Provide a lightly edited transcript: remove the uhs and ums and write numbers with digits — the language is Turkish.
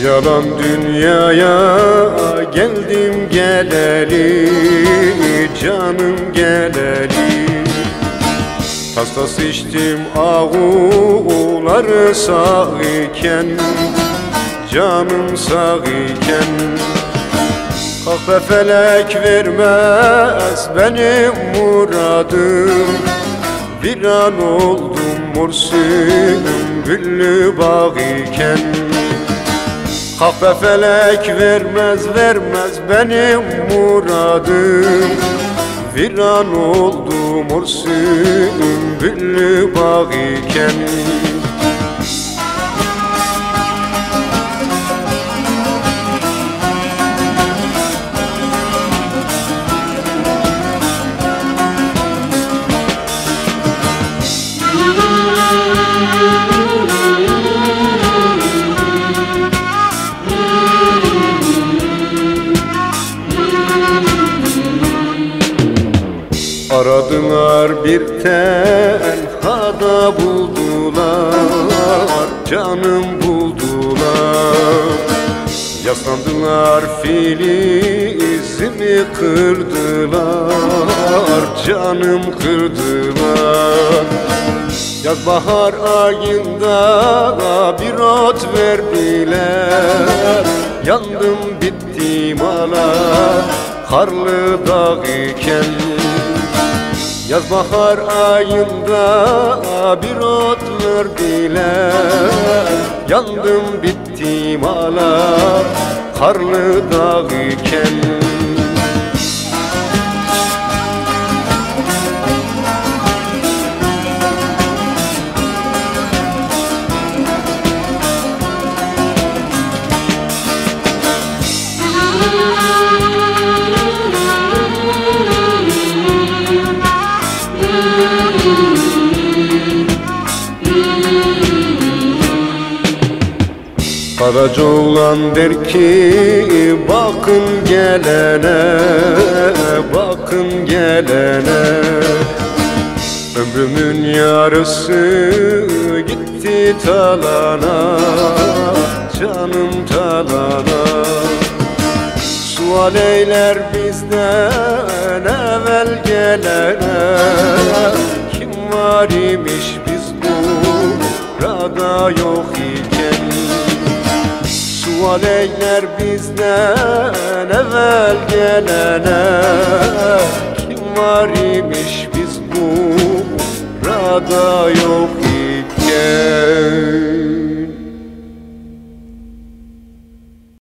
Yalan dünyaya geldim geleli, canım geleli. Tas tas içtim ağuları sağ iken, canım sağ iken. Kalk be felek vermez benim muradım, bir an oldum mor sümbüllü bağ iken. Kalk be felek vermez benim muradım, bir an oldum mor sümbüllü bağ iken. Aradılar bir tenhada buldular, canım buldular. Yaslandılar filizimi kırdılar, canım kırdılar. Yaz bahar ayında bir ot verdiler, yandım bittim ala karlı dağ iken. Yaz bahar ayında bir ot verdiler, yandım bittim ala karlı dağ iken. Karaca oğlan der ki bakın gelene, bakın gelene. Ömrümün yarısı gitti talana, canım talana. Sual eyler bizden evvel gelene, kim var imiş biz burada yok iken. Sual eyler bizden evvel gelene, kim var imiş biz burada yok iken.